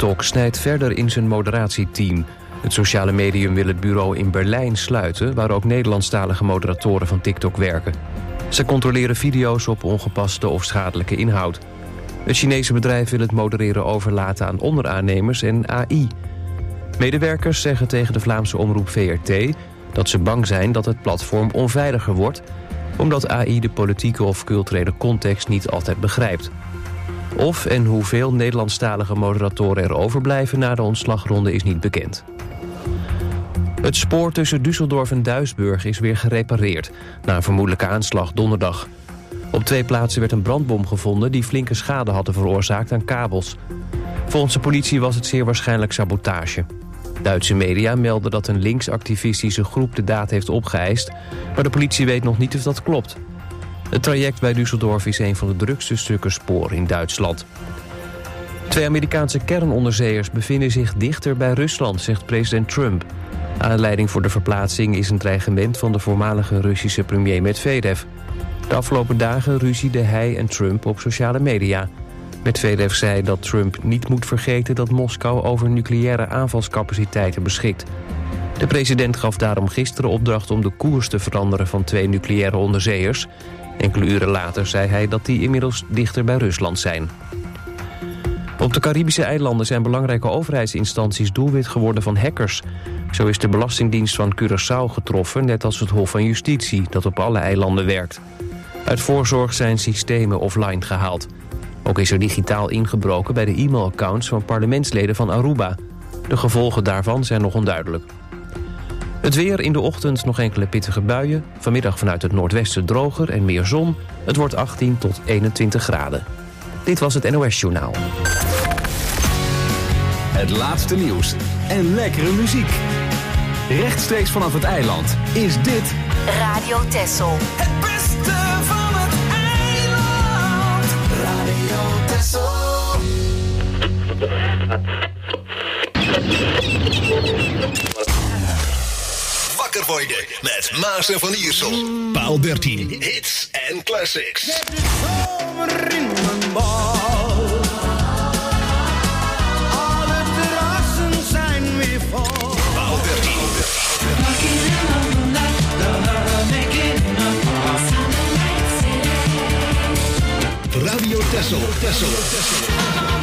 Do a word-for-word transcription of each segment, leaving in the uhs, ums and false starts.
TikTok snijdt verder in zijn moderatieteam. Het sociale medium wil het bureau in Berlijn sluiten, waar ook Nederlandstalige moderatoren van TikTok werken. Ze controleren video's op ongepaste of schadelijke inhoud. Het Chinese bedrijf wil het modereren overlaten aan onderaannemers en A I. Medewerkers zeggen tegen de Vlaamse omroep V R T dat ze bang zijn dat het platform onveiliger wordt, omdat A I de politieke of culturele context niet altijd begrijpt. Of en hoeveel Nederlandstalige moderatoren er overblijven na de ontslagronde is niet bekend. Het spoor tussen Düsseldorf en Duisburg is weer gerepareerd na een vermoedelijke aanslag donderdag. Op twee plaatsen werd een brandbom gevonden die flinke schade hadden veroorzaakt aan kabels. Volgens de politie was het zeer waarschijnlijk sabotage. Duitse media melden dat een linksactivistische groep de daad heeft opgeëist, maar de politie weet nog niet of dat klopt. Het traject bij Düsseldorf is een van de drukste stukken spoor in Duitsland. Twee Amerikaanse kernonderzeeërs bevinden zich dichter bij Rusland, zegt president Trump. Aanleiding voor de verplaatsing is een dreigement van de voormalige Russische premier Medvedev. De afgelopen dagen ruzieden hij en Trump op sociale media. Medvedev zei dat Trump niet moet vergeten dat Moskou over nucleaire aanvalscapaciteiten beschikt. De president gaf daarom gisteren opdracht om de koers te veranderen van twee nucleaire onderzeeërs. Enkele uren later zei hij dat die inmiddels dichter bij Rusland zijn. Op de Caribische eilanden zijn belangrijke overheidsinstanties doelwit geworden van hackers. Zo is de Belastingdienst van Curaçao getroffen, net als het Hof van Justitie, dat op alle eilanden werkt. Uit voorzorg zijn systemen offline gehaald. Ook is er digitaal ingebroken bij de e-mailaccounts van parlementsleden van Aruba. De gevolgen daarvan zijn nog onduidelijk. Het weer, in de ochtend nog enkele pittige buien. Vanmiddag vanuit het noordwesten droger en meer zon. Het wordt achttien tot eenentwintig graden. Dit was het N O S-journaal. Het laatste nieuws en lekkere muziek. Rechtstreeks vanaf het eiland is dit Radio Texel. Het beste van het eiland. Radio Texel. Wakker worden met Maas en Van Iersel. Paal dertien. Hits en classics. Zet de zomer in mijn bal. Alle terrassen zijn weer vol. Paal dertien. Radio Texel. Texel. Texel.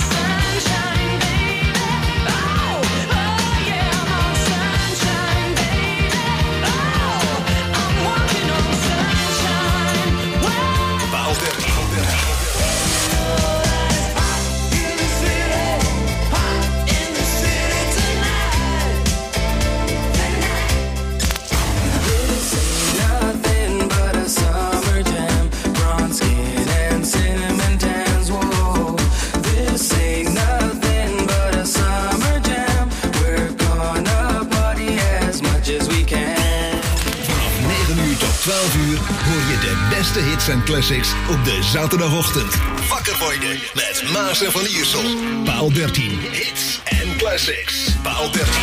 twaalf uur hoor je de beste hits en classics op de zaterdagochtend. Wakker worden met Maas en Van Iersel. Paal dertien. Hits en classics. Paal dertien.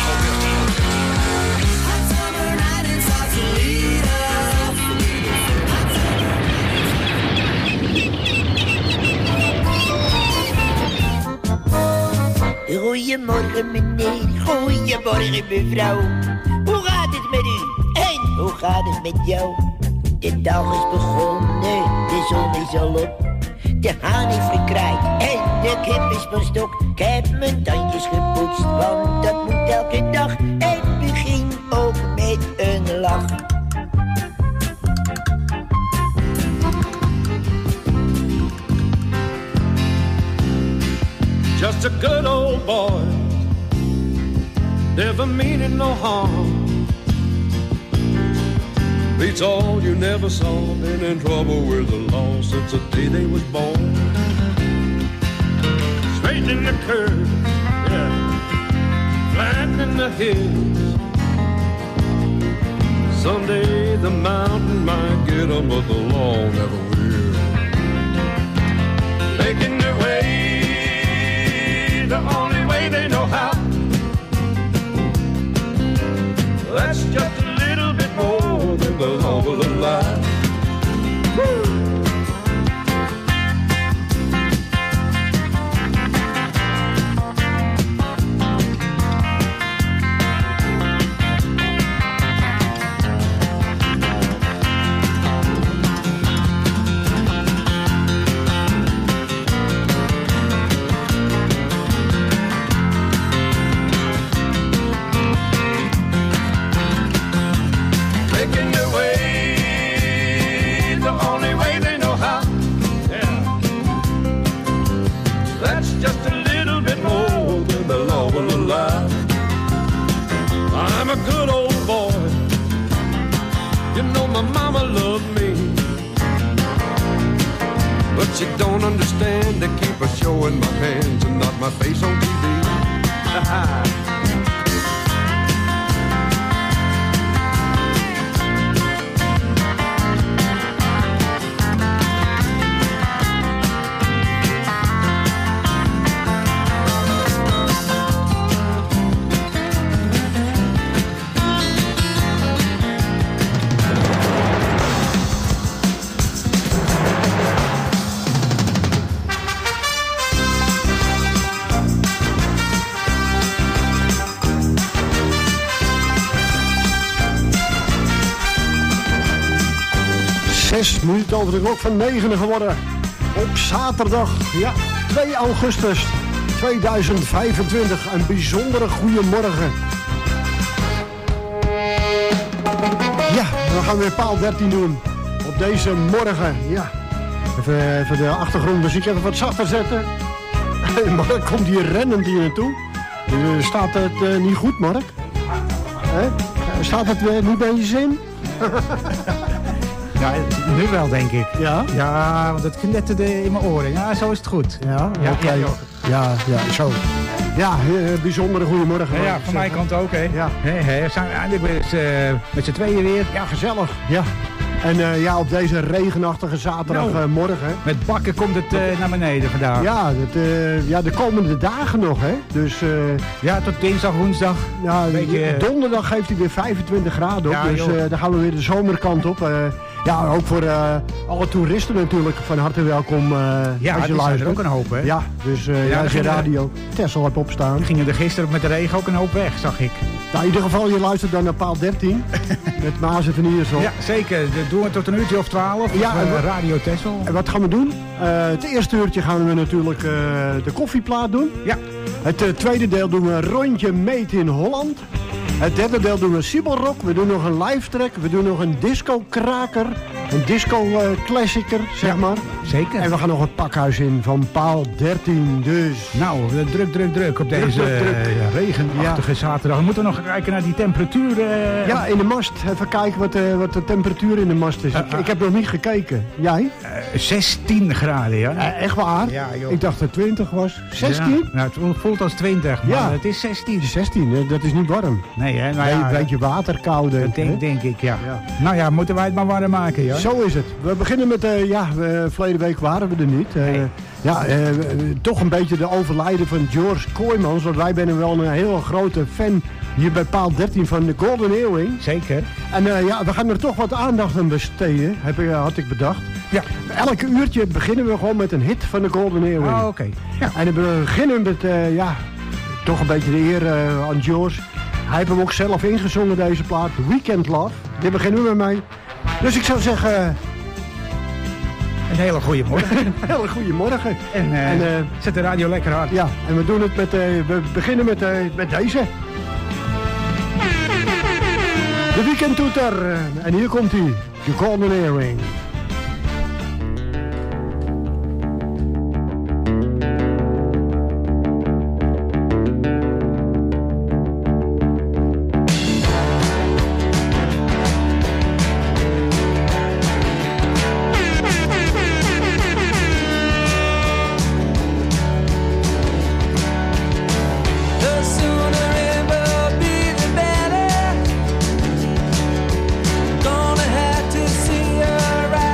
Goedemorgen meneer, goedemorgen mevrouw. Hoe gaat het met u? En hoe gaat het met jou? De dag is begonnen, de zon is al op. De haan heeft gekraaid en de kip is van stok. Ik heb mijn tandjes gepoetst, want dat moet elke dag. En begin ook met een lach. Just a good old boy, never meaning no harm. Beats all you never saw, been in trouble with the law since the day they was born. Straight in the curve, yeah, flat in the hills. Someday the mountain might get 'em, but the law never will. Making their way the only way they know how. That's just a little bit more than the law will allow. Woo! good old boy. You know my mama loved me, but you don't understand. They keep a showing my hands and not my face on T V. Zes minuten over de klok van negen geworden. Op zaterdag, ja, twee augustus tweeduizend vijfentwintig. Een bijzondere goede morgen. Ja, we gaan weer paal dertien doen. Op deze morgen, ja. Even, even de achtergrondmuziek even wat zachter zetten. Mark komt hier rennend hier naartoe. Uh, staat het uh, niet goed, Mark? Hè? Staat het uh, niet bij je zin? Ja, nu wel, denk ik. Ja? Ja, want het knetterde in mijn oren. Ja, zo is het goed. Ja, ja, oké. okay. Ja, ja, zo. Ja, uh, bijzondere goedemorgen. Ja, ja, van mijn kant ook, hè. Ja. Hey, hey, zijn we eindelijk weer uh, met z'n tweeën weer. Ja, gezellig. Ja. En uh, ja, op deze regenachtige zaterdagmorgen. Nou, met bakken komt het uh, naar beneden vandaag. Ja, het, uh, ja, de komende dagen nog, hè. Dus, uh, ja, tot dinsdag, woensdag. Ja, beetje, uh, donderdag geeft hij weer vijfentwintig graden op. Ja, dus uh, dan gaan we weer de zomerkant op. Uh, ja, ook voor uh, alle toeristen natuurlijk van harte welkom. Uh, ja, als je die zijn er ook luistert. een hoop, hè. Ja, dus uh, ja, ja, als je radio er, Texel hebt opstaan. Gingen er gisteren met de regen ook een hoop weg, zag ik. Nou, in ieder geval, je luistert dan naar paal dertien. Met Maas en Van Iersel. Ja, zeker. Dat doen we tot een uurtje of twaalf. Ja, of, uh, en Radio Texel. En wat gaan we doen? Uh, het eerste uurtje gaan we natuurlijk uh, de koffieplaat doen. Ja. Het uh, tweede deel doen we een rondje meet in Holland. Het derde deel doen we Sibelrock. We doen nog een live track. We doen nog een disco-kraker. Een disco-klassieker, zeg ja, maar. Zeker. En we gaan nog het pakhuis in van paal dertien. Dus... Nou, druk, druk, druk op deze druk, druk, druk. Uh, regenachtige ja. zaterdag. We moeten nog kijken naar die temperatuur. Uh... Ja, in de mast. Even kijken wat, uh, wat de temperatuur in de mast is. Uh, uh, ik, ik heb nog niet gekeken. Jij? Uh, zestien graden, ja. Uh, echt waar? Ja, joh. Ik dacht dat het twintig was. zestien? Ja, nou, het voelt als twintig, maar ja. het is zestien. zestien, dat is niet warm. Nee, hè? Nou, een ja, beetje waterkoude. Dat denk, denk ik, ja. ja. Nou ja, moeten wij het maar warm maken, ja. Zo is het. We beginnen met, uh, ja, uh, verleden week waren we er niet. Uh, nee. Ja, uh, uh, toch een beetje de overlijden van George Kooijmans. Want wij zijn wel een heel grote fan hier bij paal dertien van de Golden Earring. Zeker. En uh, ja, we gaan er toch wat aandacht aan besteden, heb ik, had ik bedacht. Ja. Elke uurtje beginnen we gewoon met een hit van de Golden Earring. Oh, oké. Okay. Ja. En we beginnen met, uh, ja, toch een beetje de eer uh, aan George. Hij heeft hem ook zelf ingezongen, deze plaat. Weekend Love. Daar beginnen we mee. Dus ik zou zeggen... Uh, een hele goede morgen. Een hele goede morgen. En, uh, en uh, zet de radio lekker hard. Ja, en we doen het met... Uh, we beginnen met, uh, met deze. De weekendtoeter. En hier komt hij. De Golden Earring. Gonna have to see her right.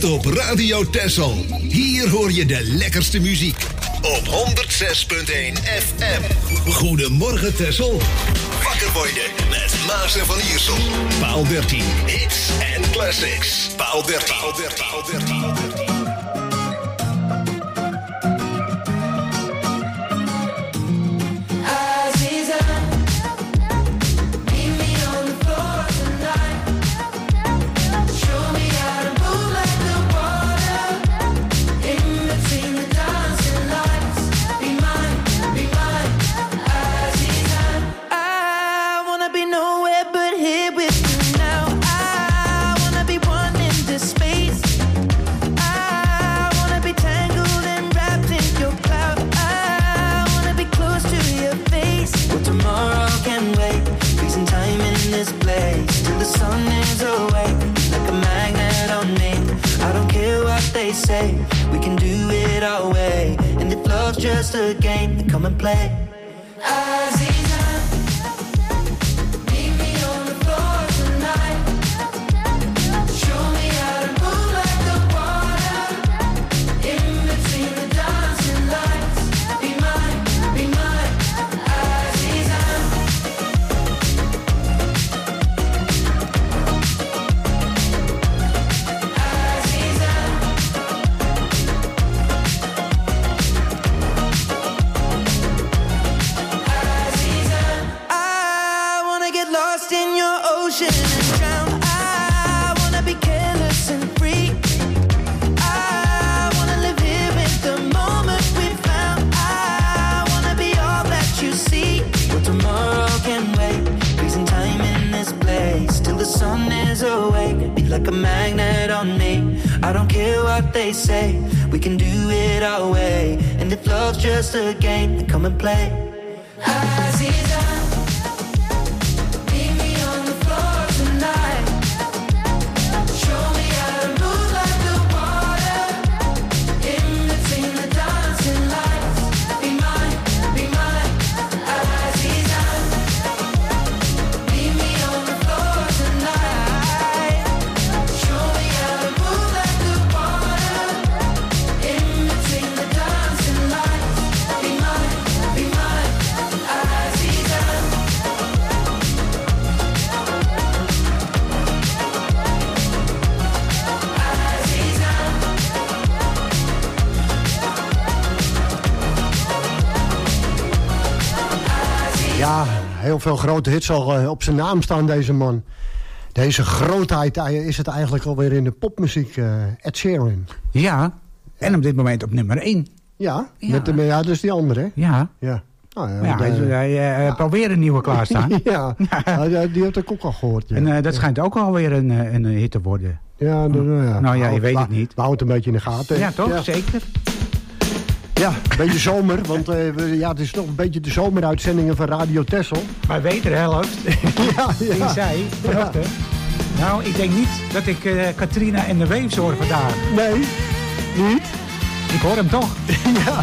bent op Radio Texel. Hier hoor je de lekkerste muziek. Op honderd zes punt één F M. Goedemorgen Texel. Wakker worden met Maas en Van Iersel. Paal dertien. Hits en classics. Paal dertien. Paal dertien. Paal dertien. Paal dertien. Say we can do it our way, and if love's just a game, then come and play. Aziza, meet me on the floor tonight. Show me how to move like the water in between the dancing lights. Be mine, be mine, Aziza. Like a magnet on me. I don't care what they say. We can do it our way. And if love's just a game, then come and play. Aziza, meet me on the floor tonight. Show me how to move like the water in between the dancing lights. Be mine, be mine, Aziza. Meet me on the floor tonight. Ja, heel veel grote hits al uh, op zijn naam staan, deze man. Deze grootheid uh, is het eigenlijk alweer in de popmuziek, uh, Ed Sheeran. Ja, en op dit moment op nummer één. Ja, ja. Met de, ja, dus die andere, hè? Ja. Ja. Nou, ja, ja, de, hij, hij ja. probeert een nieuwe klaarstaan. ja, ja, die heb ik ook al gehoord. Ja. En uh, dat schijnt ook alweer een, een hit te worden. Ja, de, nou ja, nou ja, je houd, weet het niet. We houden het een beetje in de gaten. Ja, toch? Ja. Zeker. Ja, een beetje zomer, want uh, we, ja, het is nog een beetje de zomeruitzendingen van Radio Texel. Maar wederhelft, ja, ja. die zei vanochtend, ja. Nou, ik denk niet dat ik uh, Katrina en de Waves hoor vandaag. Nee, niet? Ik hoor hem toch. ja.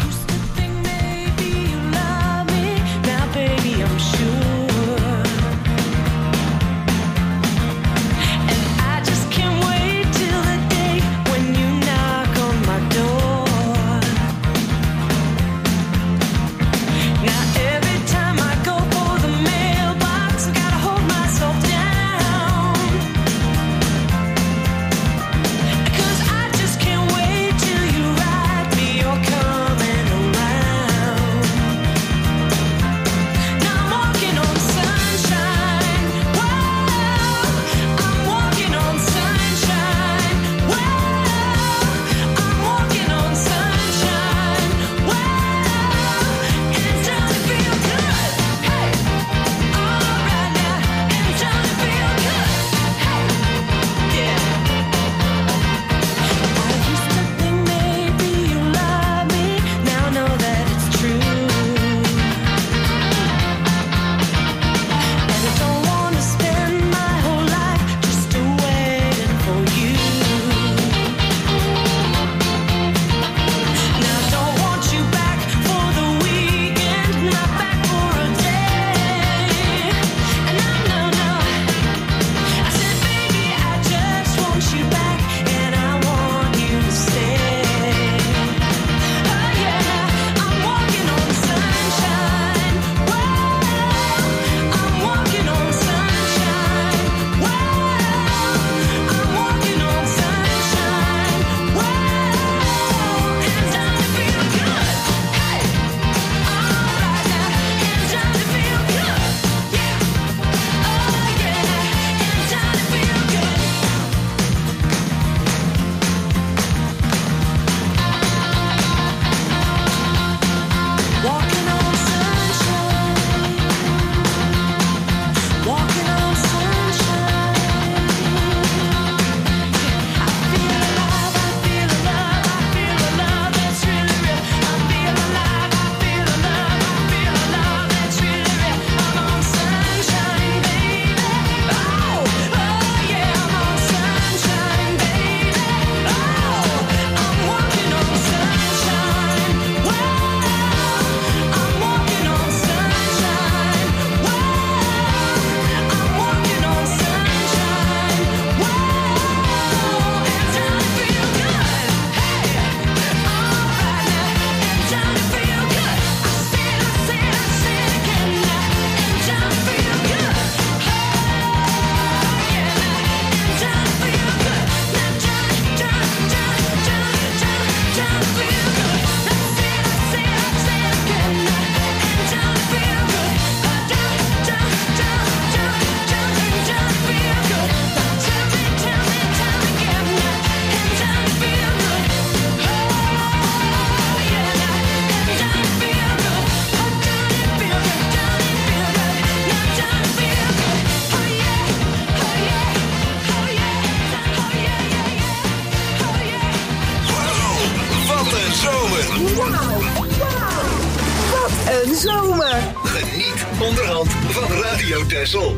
Coming Wauw, wauw. Wat een zomer. Geniet onderhand van Radio Texel.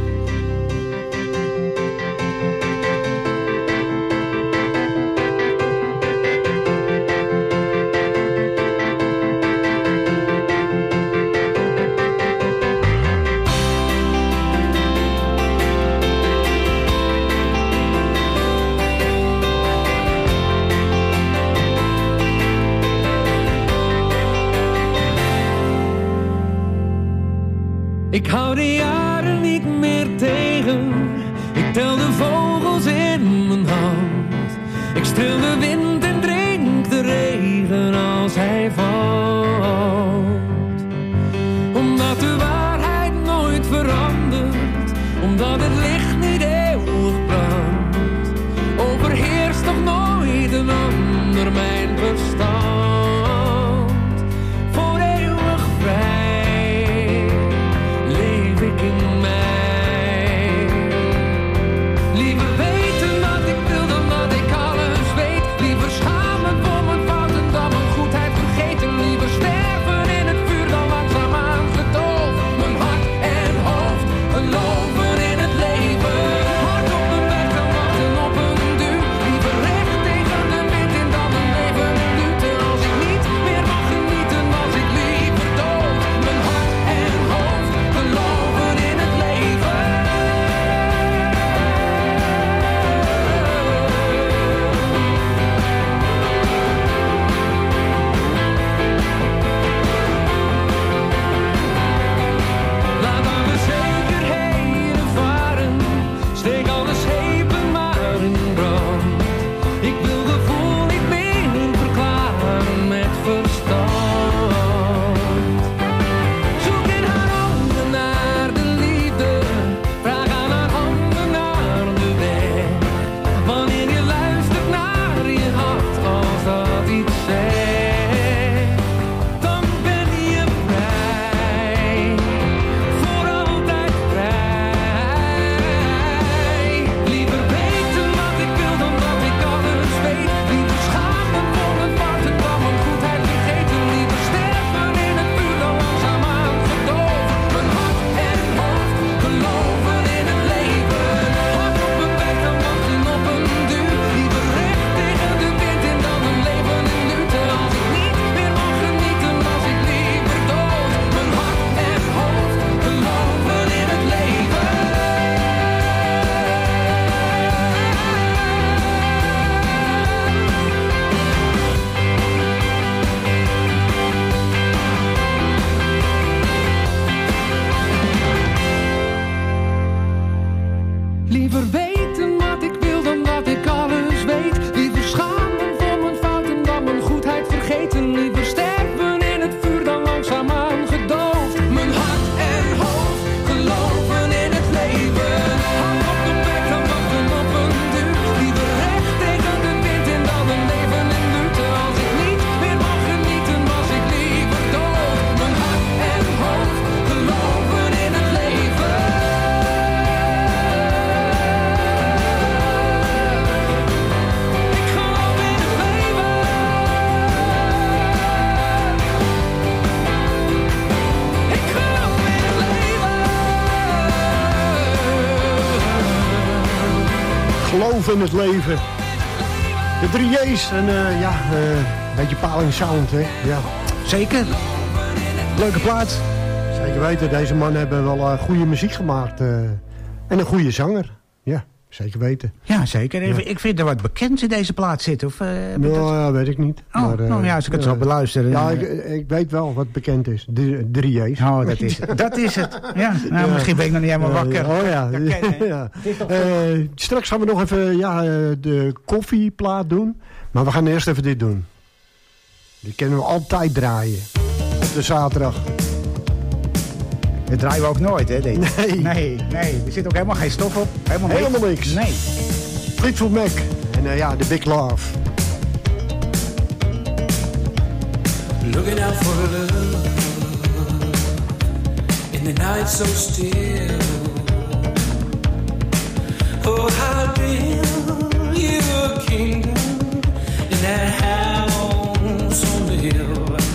Ik hou de jaren niet meer tegen. Ik tel de vogels in mijn hand. Ik streel de wind en drink de regen als hij valt. Omdat de waarheid nooit verandert. Omdat het licht niet eeuwig brandt. Overheerst toch nooit een ander mijn verstand. Voor eeuwig vrij. In mij. Liever weten wat ik wil dan dat ik alles weet. Liever schamen voor mijn fouten dan mijn goedheid vergeten. Liever sterven in het vuur dan langzaamaan gedoofd. Mijn hart en hoofd geloven in het leven. Hard op mijn weg dan wachten op een duw. Liever recht tegen de wind in dan een leven duurt. Als ik niet meer mag genieten, was ik liever dood. Mijn hart en hoofd geloven in het leven. Laat alle zekerheden varen, steek alle schepen maar in brand. Ik wil gevoel niet meer verklaren met verstand. Zoek in haar handen naar de liefde, vraag aan haar handen naar de weg. Wanneer je luistert naar je hart als dat iets zegt, dan ben je vrij, voor altijd vrij. Liever weten wat ik wil dan dat ik alles weet. Liever schamen voor mijn fouten dan mijn goedheid vergeten. Liever sterven in het vuur dan langzaamaan gedoofd. Mijn hart en hoofd geloven in het leven. Hard op mijn weg dan wachten op een duw. Liever recht tegen de wind in dan een leven in luwte. Als ik niet meer mag genieten, was ik liever dood. Mijn hart en hoofd geloven in het leven. Liever weten wat ik wil dan dat ik alles weet. Liever schamen voor mijn fouten dan mijn goedheid vergeten. Liever sterven in het vuur dan langzaamaan gedoofd. Mijn hart en hoofd geloven in het leven. Hard op de weg dan wachten op een duw. Liever recht tegen de wind in dan een leven in luwte. Als ik niet meer mag genieten, was ik liever dood. Mijn hart en hoofd geloven in het leven. Ik geloof in het leven. Ik geloof in het leven. Geloof in het leven. De drie J's en eh, ja, eh, een beetje paling sound, hè. Ja. Zeker. Leuke plaat. Zeker weten, deze mannen hebben wel uh, goede muziek gemaakt. Uh, en een goede zanger. Ja, zeker weten. Ja, zeker. Ja. Ik vind er wat bekends in deze plaat zitten. Of, uh, heb ik Nou, dat- ja, weet ik niet. Oh, maar, uh, nou ja, als ik het ja, zo beluister. Ja, dan, ik, ik weet wel wat bekend is. De, drie J's. Oh, dat is het. Dat is het. Ja, nou, Ja. misschien ben ik nog niet helemaal Ja, wakker. ja. Oh ja. Dat ken je, hè? Ja. Het is toch Eh, straks gaan we nog even ja, eh, de koffieplaat doen. Maar we gaan eerst even dit doen. Die kunnen we altijd draaien. Op de zaterdag. Dat draaien we ook nooit, hè? Dit. Nee. Nee, nee. Er zit ook helemaal geen stof op. Helemaal, Helemaal niks. Nee. Fleetwood Mac. En uh, ja, The Big Love. Looking out for love in the night so still. Oh, how build you a kingdom in that house on the hill.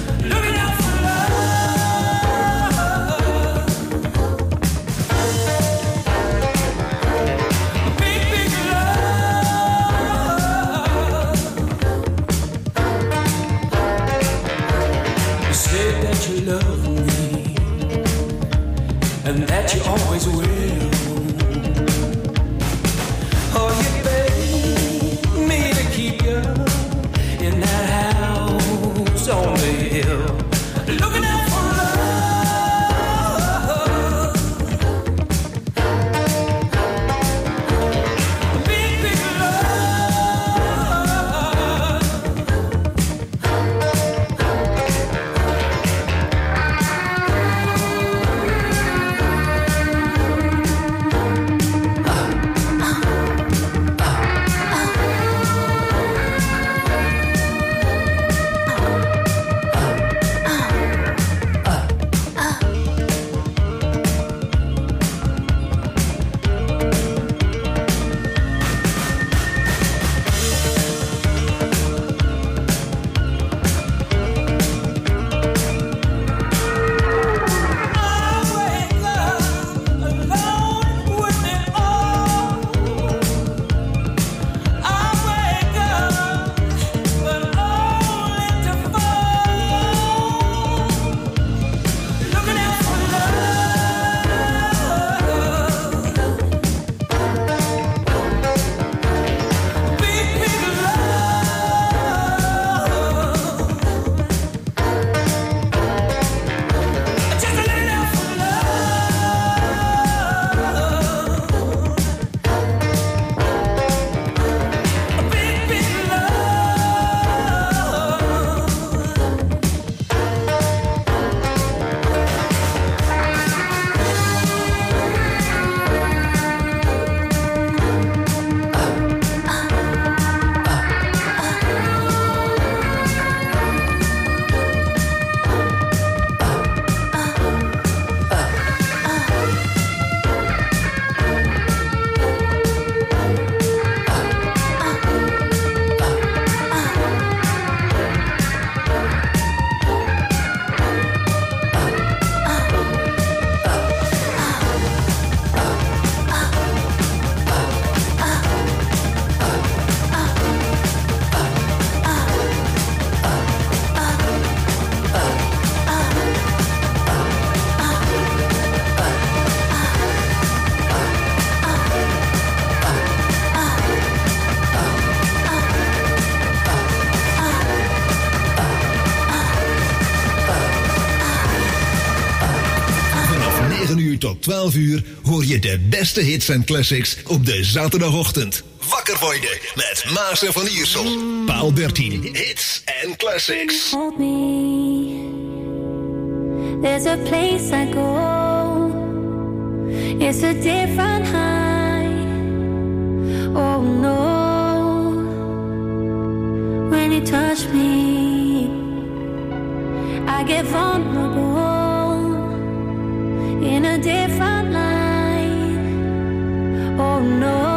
uur tot twaalf uur hoor je de beste hits en classics op de zaterdagochtend. Wakker worden met Maas en Van Iersel. Paal dertien, hits en classics. Hold me. There's a place I go. It's a different high. Oh no. When you touch me, I get vulnerable in a different light. Oh no.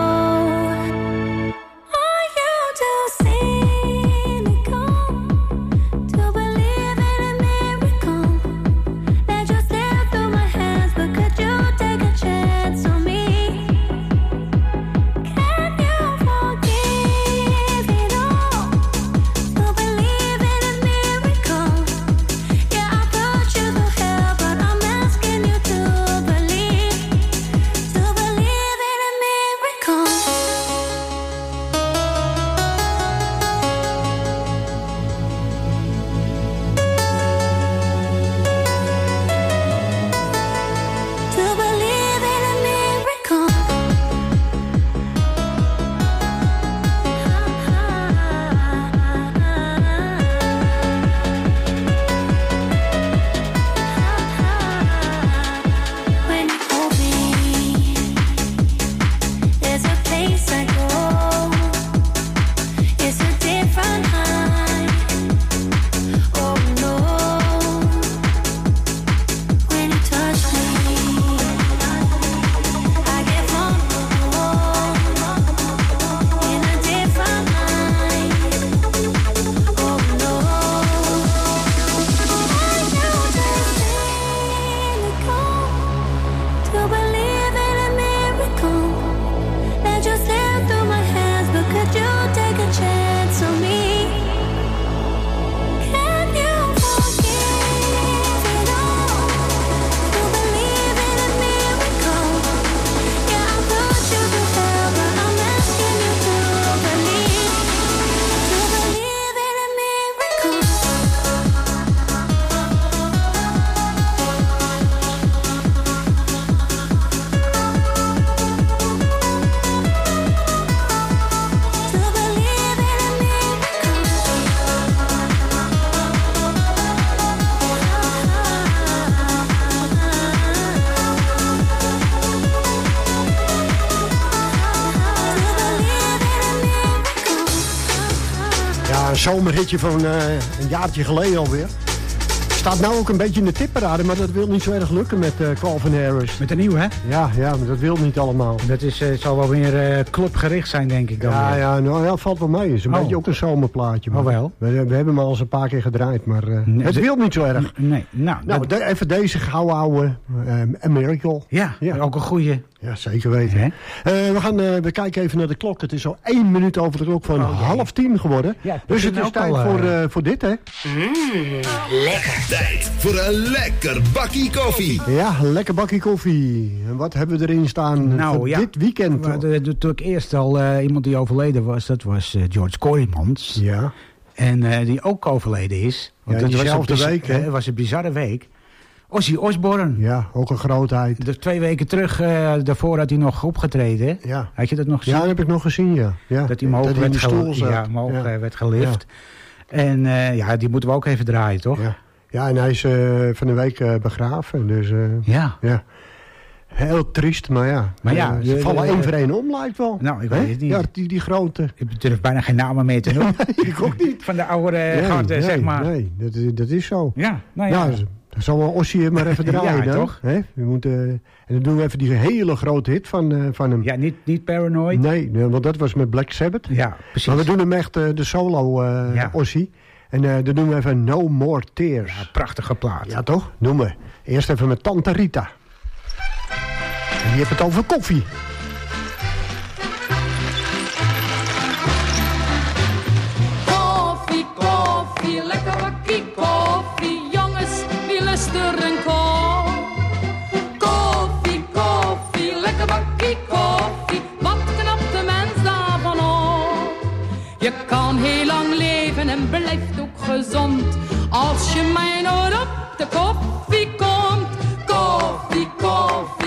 Zomerhitje van uh, een jaartje geleden alweer. Staat nou ook een beetje in de tipparade, maar dat wil niet zo erg lukken met uh, Calvin Harris. Met de nieuwe, hè? Ja, ja, maar dat wil niet allemaal. Dat is, uh, zal wel meer uh, clubgericht zijn, denk ik dan. Ja, weer. ja, nou ja, valt wel mee. Het is een oh. beetje ook een zomerplaatje. Oh wel? We, we hebben hem al eens een paar keer gedraaid, maar uh, nee, het wil niet zo erg. Nee, nou... Nou, de, even deze gouden oude uh, A Miracle. Ja, ja, ook een goeie. Ja, zeker weten. Uh, we, gaan, uh, we kijken even naar de klok. Het is al één minuut over de klok van oh, half tien geworden. Ja, dus het is tijd al, uh... voor, uh, voor dit, hè? Mm, lekker. Tijd voor een lekker bakkie koffie. Ja, een lekker bakkie koffie. En wat hebben we erin staan nou, voor ja, dit weekend? Natuurlijk eerst al uh, iemand die overleden was. Dat was uh, George Kooijmans. Ja. En uh, die ook overleden is. Want ja, dat diezelfde was week, hè? Het was een bizarre week. Ozzy Osbourne. Ja, ook een grootheid. De twee weken terug, uh, daarvoor had hij nog opgetreden. Ja. Had je dat nog gezien? Ja, dat heb ik nog gezien, ja. ja. Dat hij omhoog dat werd, in de stoel ge- ja, omhoog ja. werd gelift. Ja. En uh, ja, die moeten we ook even draaien, toch? Ja, ja en hij is uh, van de week uh, begraven. Dus, uh, ja. ja. Heel triest, maar ja. Maar ja uh, ze de, vallen de, één voor één om, lijkt wel. Nou, ik weet het niet. Ja, die, die grote. Ik durf bijna geen namen meer te noemen. Nee, ik ook niet. Van de oude nee, garde, nee, zeg maar. Nee, dat, dat is zo. Ja, nou ja. Nou, dan zal wel Ossie maar even draaien ja, dan. toch? Hè? We moeten, uh, en dan doen we even die hele grote hit van, uh, van hem. Ja, niet, niet Paranoid. Nee, nee, want dat was met Black Sabbath. Ja, precies. Maar we doen hem echt uh, de solo uh, ja. Ossie. En uh, dan doen we even No More Tears. Ja, prachtige plaat. Ja, toch? Doen we. Eerst even met Tante Rita. En die heeft het over koffie. Koffie, koffie, lekker bakkie koffie. Jongens, wie lust er een kop? Koffie, koffie, lekker bakkie koffie. Wat knapt de mens daarvan op? Je kan heel lang leven en blijft ook gezond. Als je mij nooit op de koffie komt. Koffie, koffie.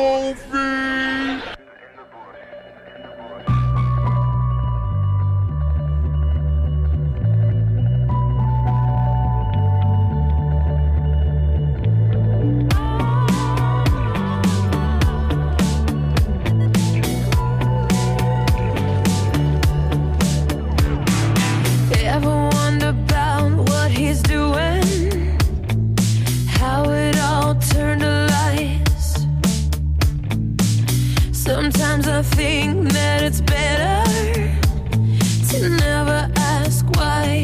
koffie. Ever wonder about what he's doing? How it all turned to lies. Sometimes I think that it's better to never ask why.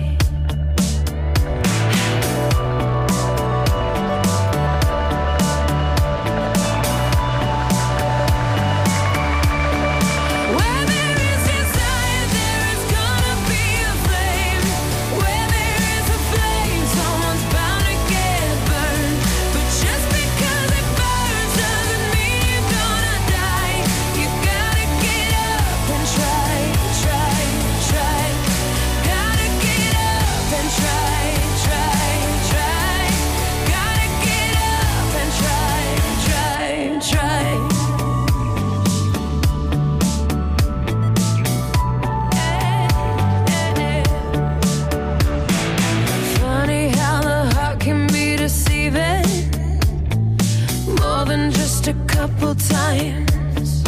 Where there is desire, there is gonna be a flame. Where there is a flame, someone's bound to get burned. But just because it burns doesn't mean you're gonna die. You gotta get up and try, try, try. Gotta get up and try, try, try. Gotta get up and try, try, try. Funny how the heart can be deceiving more than just a couple times.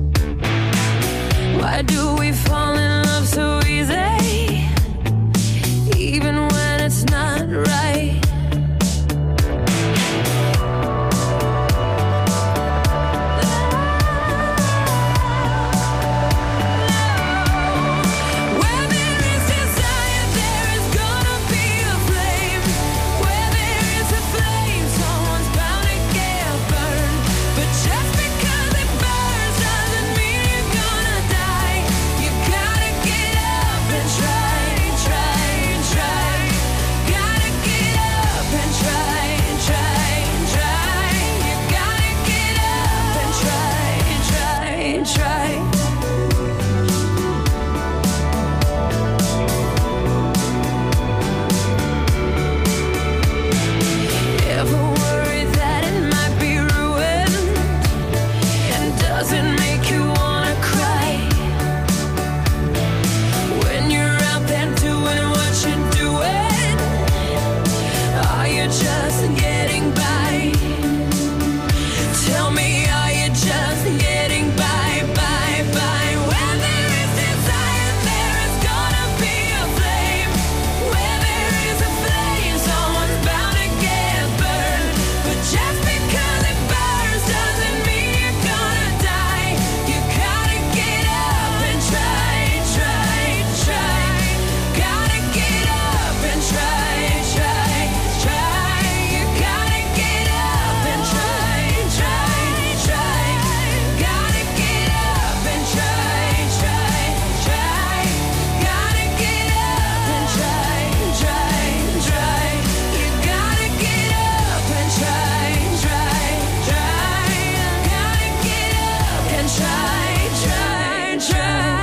Why do we fall in love so easy, even when it's not right? Where there is desire, there is gonna be a flame. Where there is a flame, someone's bound to get burned. But just because it burns doesn't mean you're gonna die. You gotta get up and try, try, try. Gotta get up and try, try, try. You gotta get up and try, try, try. Ever worry that it might be ruined? And does it make you wanna cry? When you're out there doing what you're doing, are you just getting by? Tell me, are you just getting by, by, by? Where there is desire, there is gonna be a flame. Where there is a flame, someone's bound to get burned. But just because it burns doesn't mean you're gonna die. You gotta get up and try, try, try. Gotta get up and try, try, try. You gotta get up and try, try, try. Gotta get up and try, try, try. Gotta get up and try, try, try. You gotta get up and try, try, try. Gotta get up and try, try, try.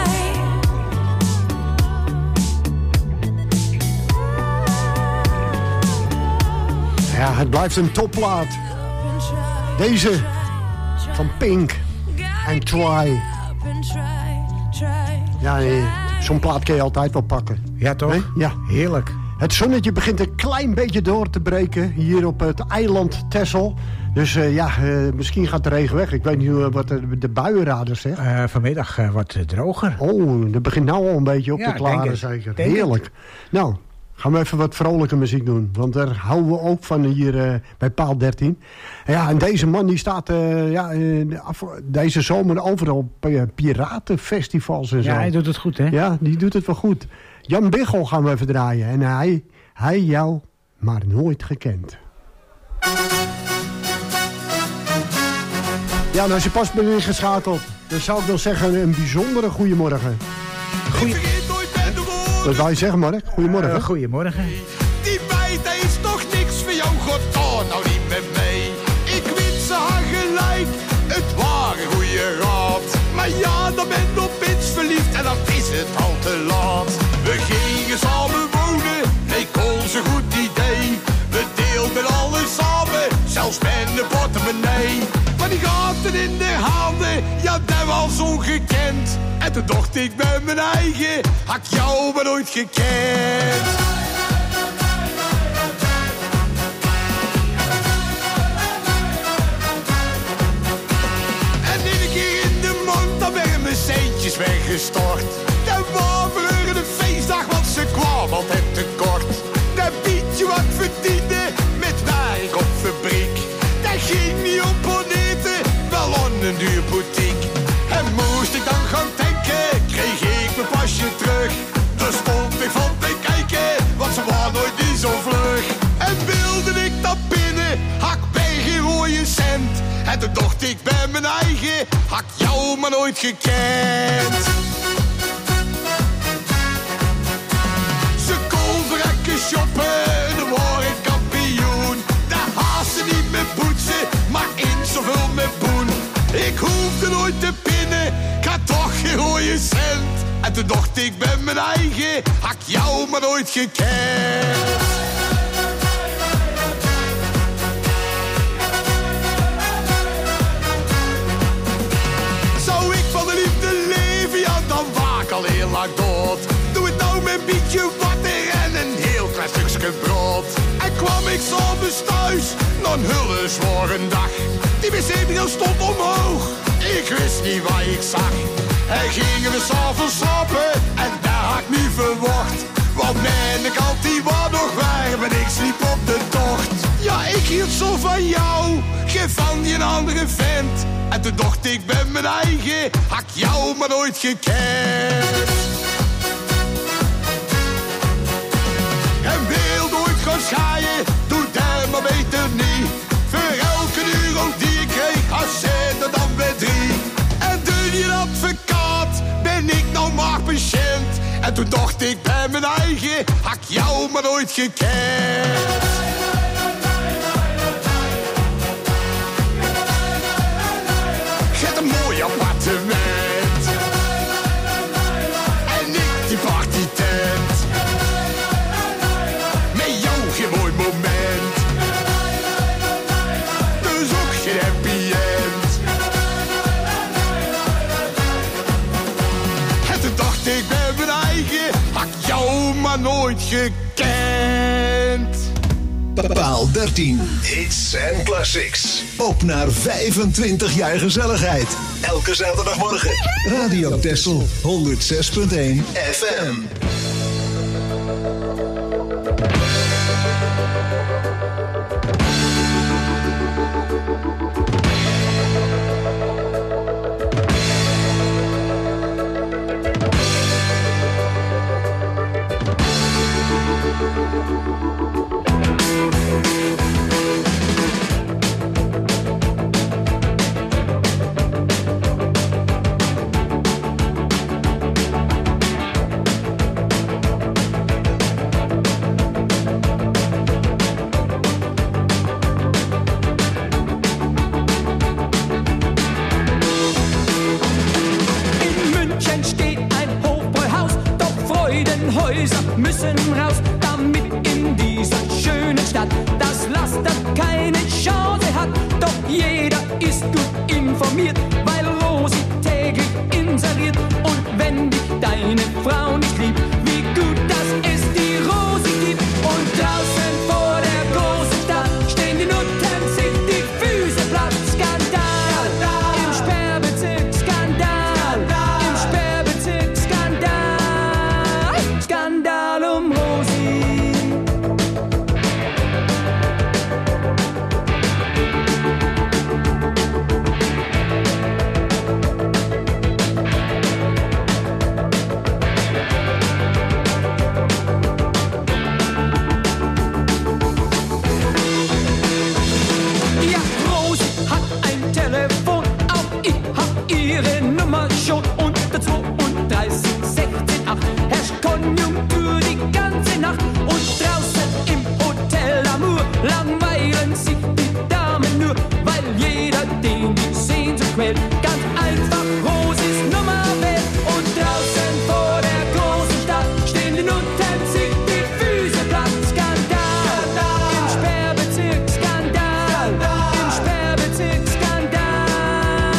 Ja, het blijft een topplaat. Deze van Pink en Try. Ja, eh, zo'n plaat kun je altijd wel pakken. Ja, toch? Nee? Ja. Heerlijk. Het zonnetje begint een klein beetje door te breken hier op het eiland Texel. Dus uh, ja, uh, misschien gaat de regen weg. Ik weet niet uh, wat de, de buienradar zegt. Uh, vanmiddag uh, wordt het droger. Oh, dat begint nou al een beetje op Ja, te klaren, denk het. zeker. Denk Heerlijk. het. Nou, gaan we even wat vrolijke muziek doen. Want daar houden we ook van hier uh, bij Paal dertien. En ja, en deze man die staat uh, ja, uh, af, deze zomer overal op uh, piratenfestivals en zo. Ja, hij doet het goed, hè? Ja, die doet het wel goed. Jan Biggel gaan we even draaien. En hij, hij jou maar nooit gekend. Ja, nou als je pas bent ingeschakeld, dan zou ik wel zeggen een bijzondere goeiemorgen. Goeie... Wat wou je zeggen, Mark? Goedemorgen. Uh, goedemorgen. Die bijt is toch niks voor jou, god, ga nou niet met mij. Ik weet ze haar gelijk, het waren goeie raad. Maar ja, dan ben je op iets verliefd en dan is het al te laat. We gingen samen wonen, leek ons een goed idee. We deelden alles samen, zelfs met de portemonnee. Maar die gaat glazen in de handen, ja dat was ongekend. En toen dacht ik bij mijn eigen, had ik jou maar nooit gekend. En iedere keer in de mond, dan werden mijn centjes weggestort. Dat was voor een feestdag, want ze kwam altijd tekort. Dat bietje wat ik verdiende, met werk op fabriek. Dat ging niet op boneten, wel aan een duur boutique. En moest ik dan gaan tanken, kreeg ik mijn pasje terug. Dus stond ik van te kijken, want ze waren nooit niet zo vlug. En wilde ik dat binnen, hak bij geen rode cent. En toen dacht ik bij mijn eigen, hak jou maar nooit gekend. Ze kon verrekken shoppen, dan word ik kampioen. Daar haast ze niet met poetsen, maar in zoveel met poen. Ik hoefde nooit te pinnen, ik had toch geen rode cent. En toen dacht ik bij mijn eigen, hak jou maar nooit gekend. Zou ik van de liefde leven, ja dan waak al heel lang dood. Doe het nou met een beetje water en een heel klein stukje brood. En kwam ik s'avonds thuis, na een hulle zware dag. Die wc-bril stond omhoog, ik wist niet wat ik zag. En gingen we s'avonds slapen, en daar had ik niet verwacht. Want mijn kant die was nog warm en ik sliep op de tocht. Ja, ik hield zo van jou, geen van die een andere vent. En toen dacht ik bij mijn eigen, had ik jou maar nooit gekend. En wil nooit gaan schaaien, doe daar maar beter niet. Voor elke euro die ik kreeg, als zit er dan bij drie. En doe je advocaat, ben ik nou maar patiënt. En toen dacht ik bij mijn eigen, had ik jou maar nooit gekend. Get een mooi appartement. En ik die partytent. Met jou geen mooi moment. Dus ook geen happy end. En toen dacht ik bij mijn eigen, had ik jou maar nooit gekend. Paal dertien. Hits en classics. Op naar vijfentwintig jaar gezelligheid. Elke zaterdagmorgen. Radio Texel honderd zes punt één F M. Häuser müssen raus, damit in dieser schönen Stadt das Laster keine Chance hat. Doch jeder ist gut informiert, weil Rosi täglich inseriert. Und wenn dich deine Frau nicht liebt, wie gut, dass es die Rosi gibt. Und draußen vor der großen Stadt stehen die Nutten, sich die Füße platt. Skandal, im Sperrbezirk, Skandal, im Sperrbezirk, Skandal, Skandal um Rosi. Ja, Rosi hat ein Telefon, auch ich hab ihre Nummer schon. Unter zweiunddreißig sechzehn acht herrscht Konjunktur die ganze Nacht. Und draußen im Hotel Amour langweilen sich die Damen nur, weil jeder den die Sehnsucht quält. Ganz einfach Rosis Nummer wählt. Und draußen vor der großen Stadt stehen die Nutten, sich die Füße platt. Skandal, im Sperrbezirk, Skandal, im Sperrbezirk, Skandal.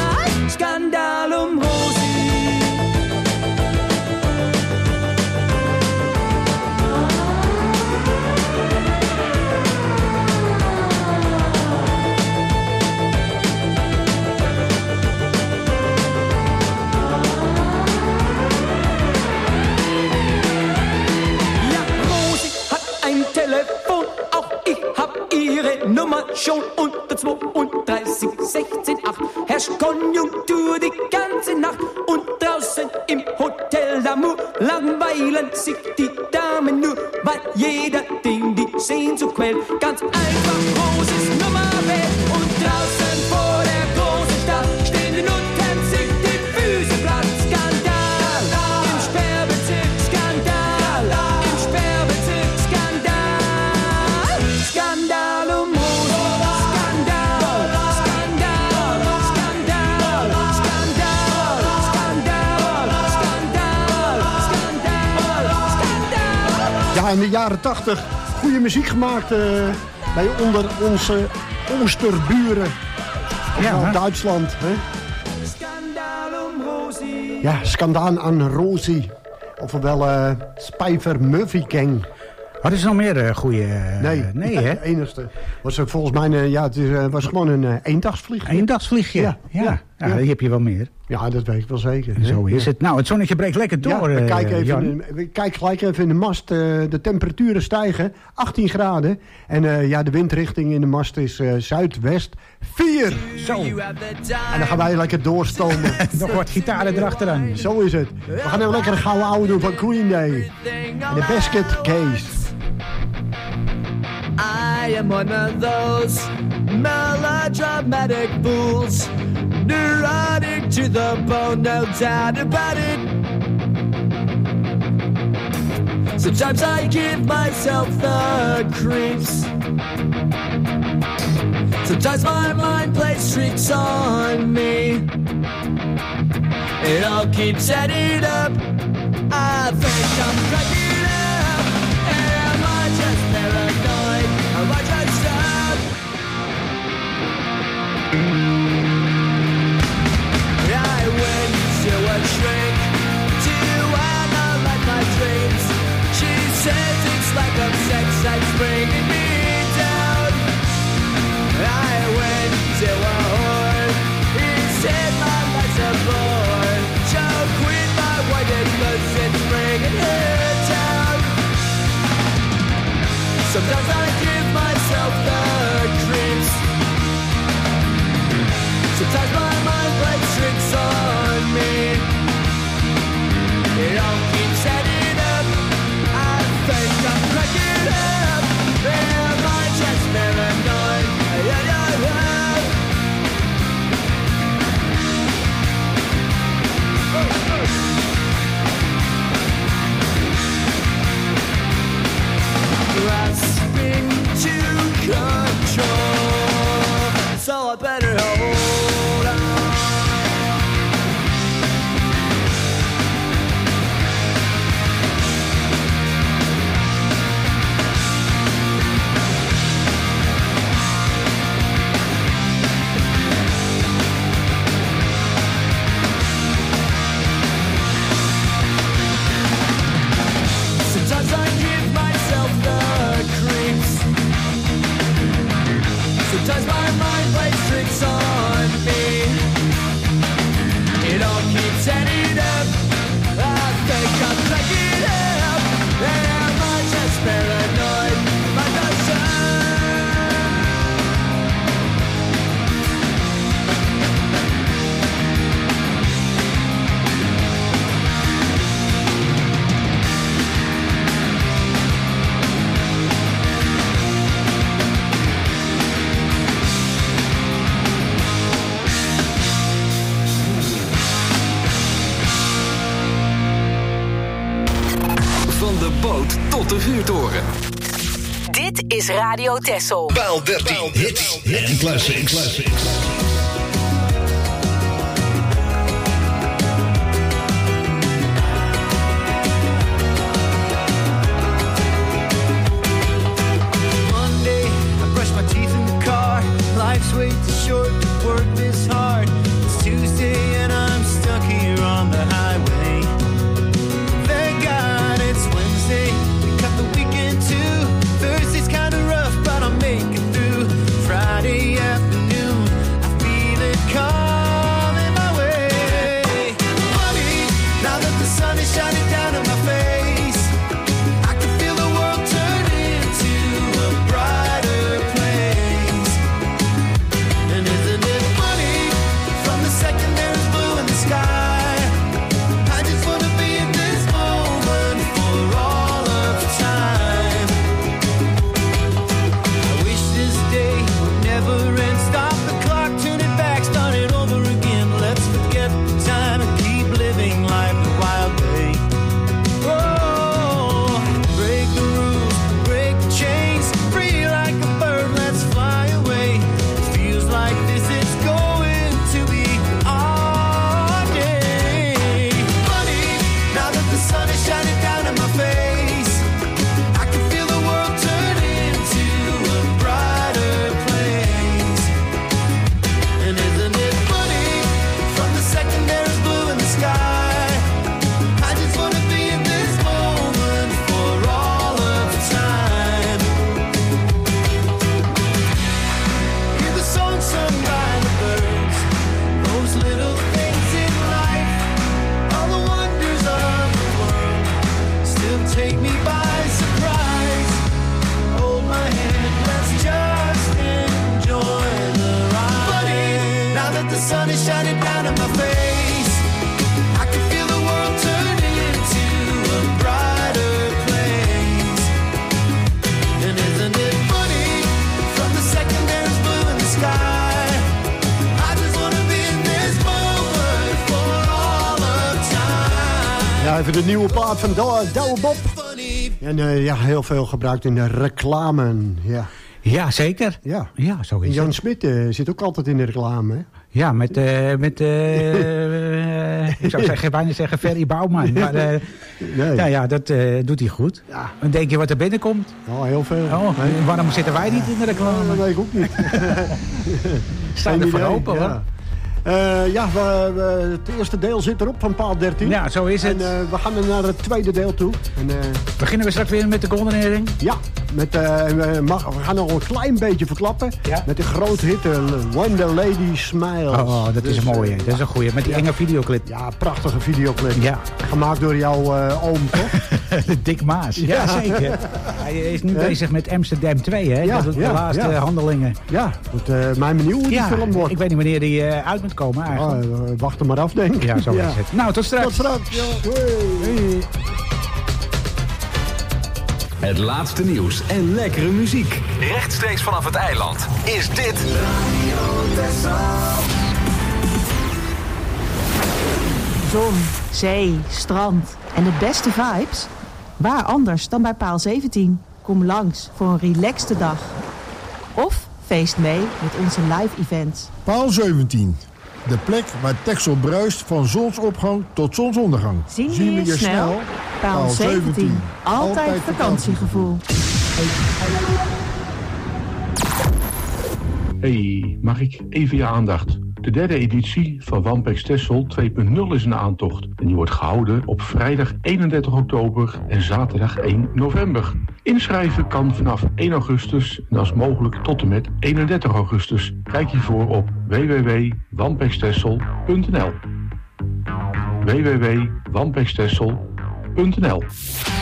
sechzehn Komma acht herrscht Konjunktur die ganze Nacht. Und draußen im Hotel d'Amour langweilen sich die Damen nur, weil jeder den die Sehnsucht quält. Ganz einfach großes Nummer wählt. Und draußen vor der großen Stadt stehen die Nutten, sich die Füße platt. Skandal im Sperrbezirk, Skandal im Sperrbezirk, Skandal, Skandal um Rosi, Skandal, Skandal, Skandal, Skandal, Skandal, Skandal. Ja, in de jaren tachtig goede muziek gemaakt uh, bij onder onze Oosterburen. Ja, ja, hè? Duitsland. Hè? Ja, Skandaan aan Rosie. Ofwel uh, Spijver Murphy Gang. Wat is nog meer uh, goede? Uh, nee, nee hè? Het enigste. Was uh, volgens mij uh, ja, het is, uh, was gewoon een uh, eendagsvliegje. Eendagsvliegje? Ja, ja. ja. ja, ja. Die heb je wel meer. Ja, dat weet ik wel zeker. Zo hè? is ja. het. Nou, het zonnetje breekt lekker door. Ja, we, kijken uh, even in, we kijken gelijk even in de mast. Uh, de temperaturen stijgen. achttien graden. En uh, ja, de windrichting in de mast is uh, zuidwest vier. Zo. En dan gaan wij lekker doorstomen. Nog wat gitaren erachteraan. Zo is het. We gaan even lekker een gouden oude doen van Green Day. En de Basket Case. I am one of those melodramatic fools, neurotic to the bone, no doubt about it. Sometimes I give myself the creeps. Sometimes my mind plays tricks on me. It all keeps adding up. I think I'm cracking up. Am I just paranoid? Am I just up? I went to a shrink to analyze my dreams. She says it's like a sex that's bringing me down. I went to a whore. He said my life's a bore. So quit my white cause it's bringing her down. Sometimes I give myself the creeps. Sometimes my mind plays tricks on me. It all keeps adding up. I think I'm cracking up. Am I just paranoid? Yeah, yeah, yeah. Oh, oh. Grasping to control, so I better hold on. Sometimes I give myself the creeps. Sometimes my mind plays tricks on me. It all keeps adding up. I think I'm cracking up. Am I just paranoid? Am I just Van de boot tot de vuurtoren. Dit is Radio Texel. Paal dertien hits en classics. classics. Monday, I brush my teeth in the car. Life's way too short to work this hard. It's Tuesday and I'm stuck here on the highway. Thank God it's Wednesday. We cut the weekend too. Thursday's kinda rough, but I'll make it through. Friday afternoon, I shining down in my face. I can feel the world turning into a brighter place. And isn't it funny, from the second there's blue in the sky, I just wanna be in this moment for all of time. Ja, even de nieuwe plaat van Douwe Bob. En uh, ja, heel veel gebruikt in de reclame. Ja, ja zeker. Ja, ja zo is en Jan het. Smit uh, zit ook altijd in de reclame. Hè? Ja, met, uh, met uh, ik zou zeggen, bijna zeggen Ferry Bouwman. Maar uh, nee. ja, ja, dat uh, doet hij goed. Ja. Dan denk je wat er binnenkomt. Oh, heel veel. Oh, nee. Waarom zitten wij niet in de reclame? Dat weet ik ook niet. Staan er voor open, hoor. Ja. Uh, ja, we, we, het eerste deel zit erop van paal dertien. Ja, zo is het. En uh, we gaan naar het tweede deel toe. En, uh, Beginnen we straks weer met de Golden Earring? Ja, met, uh, we, mag, we gaan nog een klein beetje verklappen. Ja? Met de grote hit uh, When the Lady Smiles. Oh, dat dus, is een mooie. Uh, dat is een goeie. Met die ja. enge videoclip. Ja, prachtige videoclip. Ja. Gemaakt door jouw uh, oom, toch? Dick Maas. Ja, ja, zeker. Hij is nu He? bezig met Amsterdam twee, hè? Ja, dat is ja, de laatste ja. handelingen. Ja, dat uh, mij benieuwd hoe ja, die film wordt. Ik weet niet wanneer die uh, uit moet komen eigenlijk. Oh, uh, wacht er maar af, denk ik. Ja, zo ja. is het. Nou, tot straks. Tot straks. Ja. Hey. Hey. Het laatste nieuws en lekkere muziek. Rechtstreeks vanaf het eiland is dit... Zon, zee, strand en de beste vibes? Waar anders dan bij paal zeventien? Kom langs voor een relaxte dag. Of feest mee met onze live events. Paal zeventien. De plek waar Texel bruist van zonsopgang tot zonsondergang. Zien we je snel? snel? Paal zeventien. Altijd, Altijd vakantiegevoel. Hey, mag ik even je aandacht? De derde editie van Wampex Texel twee punt nul is in aantocht. En die wordt gehouden op vrijdag eenendertig oktober en zaterdag één november. Inschrijven kan vanaf één augustus en als mogelijk tot en met eenendertig augustus. Kijk hiervoor op w w w punt wampex texel punt n l. w w w punt wampex texel punt n l.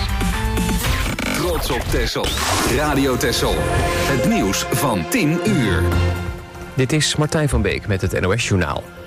Trots op Texel. Radio Texel. Het nieuws van tien uur. Dit is Martijn van Beek met het N O S Journaal.